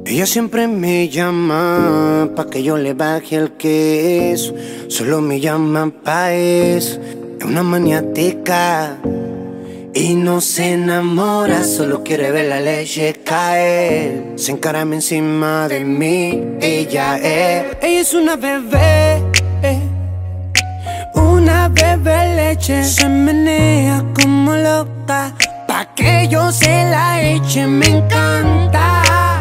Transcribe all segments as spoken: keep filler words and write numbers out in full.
Ella siempre me llama pa' que yo le baje el queso. Solo me llama pa' eso. Es una maniática y no se enamora, solo quiere ver la leche caer. Se encarama encima de mí, ella es. Ella es una bebé, eh. Una bebé leche. Se menea como loca pa' que yo se la eche, me encanta.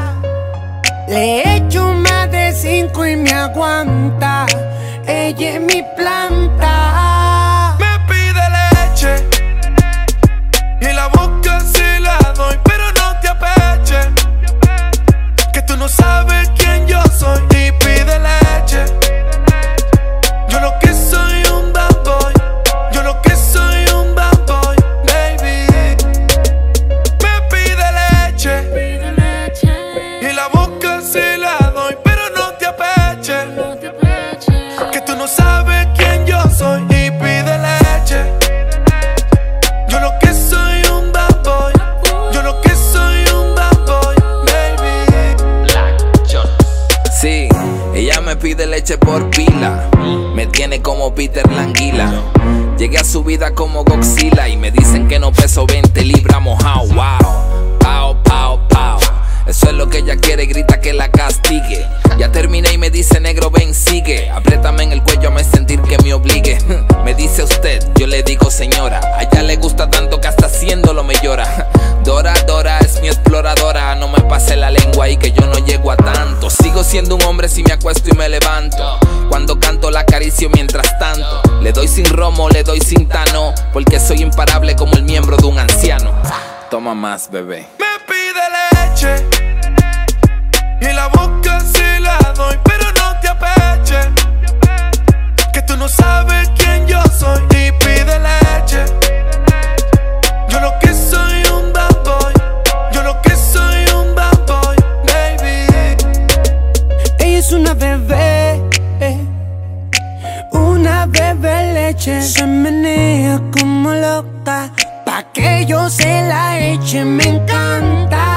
Le echo más de cinco y me aguanta. Ella es mi planta. Me pide leche y en la boca se la doy, pero no te apeches, que tú no sabes quién yo soy. Y pide leche. Yo lo que soy un bad boy. Yo lo que soy un bad boy, baby. Me pide leche y en la boca se la doy, pero no te apeches, que tú no sabes quién yo soy. Y pide leche. Yo lo que soy un bad boy. Yo lo que soy un bad boy, baby. Black Jonas. Sí, ella me pide leche por pila. Me tiene como Peter Languila. Llegué a su vida como Godzilla y me dicen que no peso veinte libras mojado. Wow, pao, pao, pao. Eso es lo que ella quiere, grita que la castigue. Ya terminé y me dice negro ven sigue. Apriétame en el cuello, me sentir que me obligue. Me dice usted, yo le digo señora. A ella le gusta tanto que hasta haciéndolo me llora. Dora, Dora es mi exploradora. No me pase la lengua y que yo no llego a tanto. Sigo siendo un hombre si me acuesto y me levanto. Cuando canto la acaricio mientras tanto. Le doy sin romo, le doy sin tano, porque soy imparable como el miembro de un anciano. Toma más, bebé. Me pide leche y en la boca se la doy, pero no te apeches, que tú no sabes quién yo soy. Y pide leche. Yo lo que soy un bad boy. Yo lo que soy un bad boy, baby. Ella es una bebé, eh. Una bebé leche. Se menea como loca pa' que yo se la eche, me encanta.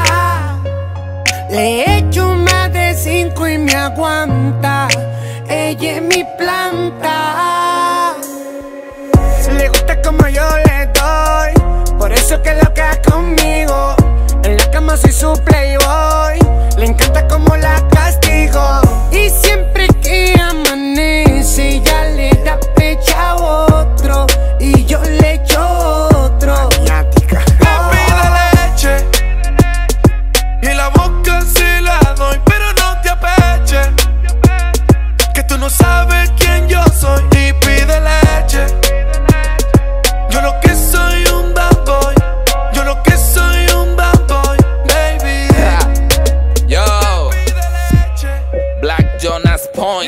Le echo más de cinco y me aguanta. Ella es mi planta. Le gusta como yo le doy, por eso que loca conmigo. En la cama soy su playboy. Le encanta como la castigo. Y siempre que amanece ella le da pecha a otro y yo le echo otro. Me pide leche y en la boca se la doy, pero no te apeches, que tú no sabes quién yo soy. Y pide leche. Yo lo que soy un bad boy. Yo lo que soy un bad boy, baby. Yo, Black Jonas Point,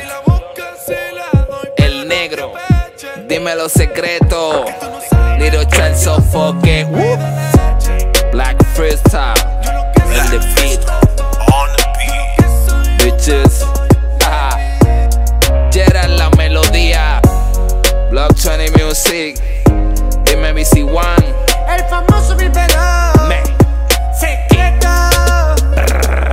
el negro, dime los secretos. Little Child Sofoque, Black Freestyle, in the beat, On the beat. bitches. Ah, Gerard la melodía, Block veinte Music, dime B C One. El famoso Bilbero. Me. Secreto.